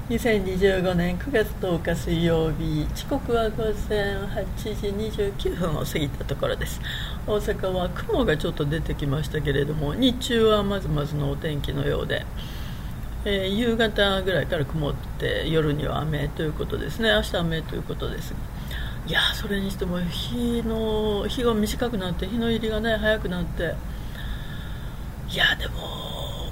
2025年9月10日水曜日、時刻は午前8時29分を過ぎたところです。大阪は雲がちょっと出てきましたけれども、日中はまずまずのお天気のようで、夕方ぐらいから曇って夜には雨ということですね。明日雨ということです。いやそれにしても日が短くなって、日の入りがね早くなって、いやでも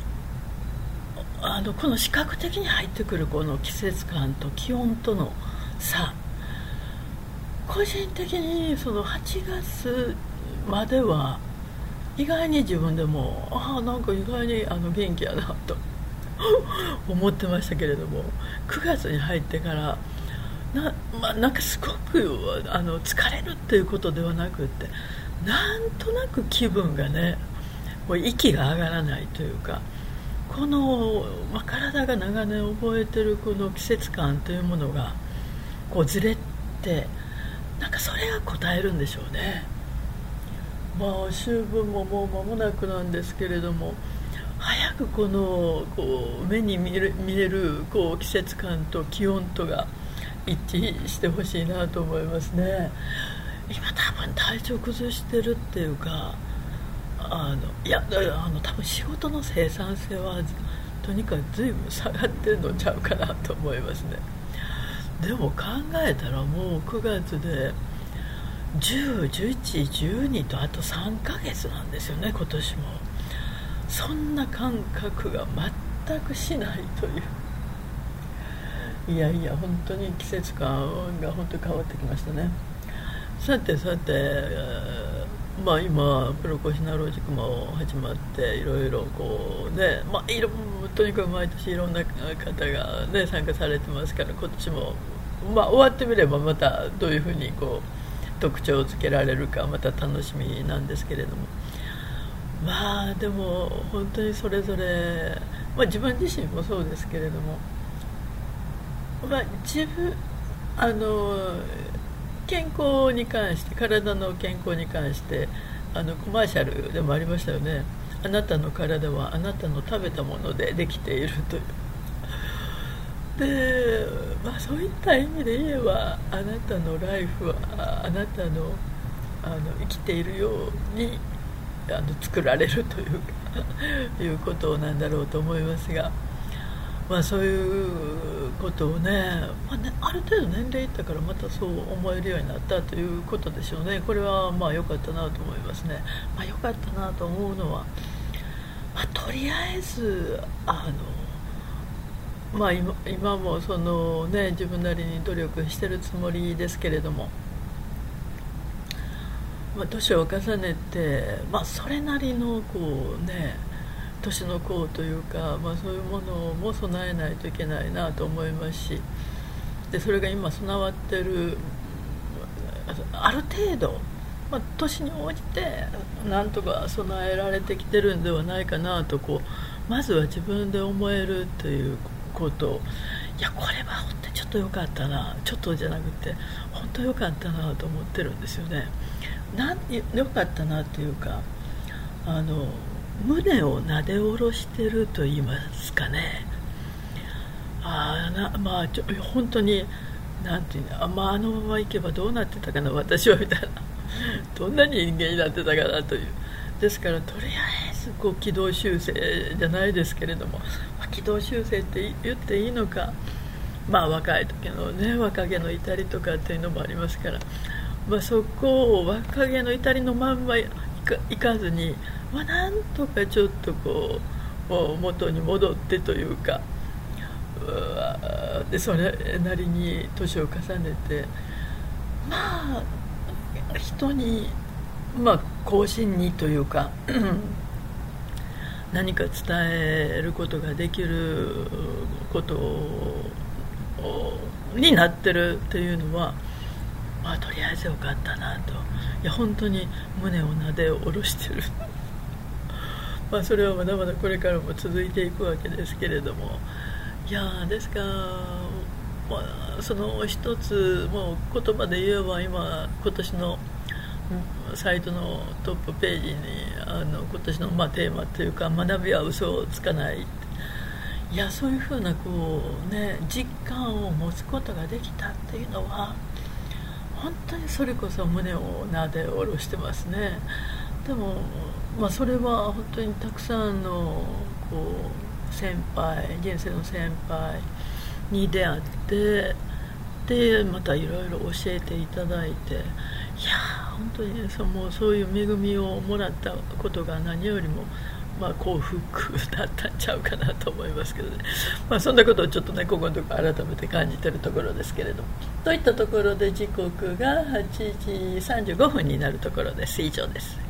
この視覚的に入ってくるこの季節感と気温との差、個人的にその8月までは意外に自分でもなんか意外に元気やなと思ってましたけれども、9月に入ってからなんかすごく疲れるっていうことではなくって、なんとなく気分がね、もう息が上がらないというか、この、体が長年覚えてるこの季節感というものがこうずれて、なんかそれが応えるんでしょうね。秋分ももう間もなくなんですけれども、早くこう目に見えるこう季節感と気温とが一致してほしいなと思いますね。今多分体調崩してるっていうか、多分仕事の生産性はとにかく随分下がってるのちゃうかなと思いますね。でも考えたらもう9月で10、11、12とあと3ヶ月なんですよね、今年も。そんな感覚が全くしないという、本当に季節感が本当に変わってきましたね。さて今プロコシナロジックも始まって、いろいろこうね、とにかく毎年いろんな方がね参加されてますから、今年も終わってみればまたどういうふうにこう特徴をつけられるかまた楽しみなんですけれども、でも本当にそれぞれ、自分自身もそうですけれども、自分健康に関して、体の健康に関してコマーシャルでもありましたよね。あなたの体はあなたの食べたものでできているというで、そういった意味で言えば、あなたのライフはあなたの生きているように作られるというかいうことなんだろうと思いますが、そういうことをね、ある程度年齢いったからまたそう思えるようになったということでしょうね。これは良かったなと思いますね。良かったなと思うのは、とりあえず今もそのね自分なりに努力してるつもりですけれども、年を重ねて、それなりのこうね年の功というか、そういうものも備えないといけないなと思いますし、でそれが今備わってる、ある程度、年に応じてなんとか備えられてきてるんではないかなとまずは自分で思えるということを、これは本当にちょっと良かったな、ちょっとじゃなくて本当良かったなと思ってるんですよね。良かったなというか、胸をなで下ろしてると言いますかね。本当になんていうの、あのままいけばどうなってたかな私はみたいなどんな人間になってたかなという。ですからとりあえず軌道修正じゃないですけれども、軌道修正って言っていいのか、若い時のね若気の至りとかっていうのもありますから、そこを若気の至りのまんまいかずに、なんとかちょっと元に戻ってというか、でそれなりに年を重ねて、人に後進にというか何か伝えることができることになってるっていうのは、とりあえずよかったなと。本当に胸をなで下ろしてるそれはまだまだこれからも続いていくわけですけれども、ですから、その一つもう言葉で言えば、今年のサイトのトップページに今年のテーマというか、学びは嘘をつかない。 いや、そういうふうな実感を持つことができたっていうのは本当にそれこそ胸をなで下ろしてますね。でも、それは本当にたくさんの先輩、人生の先輩に出会って、でまたいろいろ教えていただいて、いや本当にもうそういう恵みをもらったことが何よりも幸福だったんちゃうかなと思いますけどね。そんなことをちょっとね、ここのところ改めて感じているところですけれども、といったところで時刻が8時35分になるところです。以上です。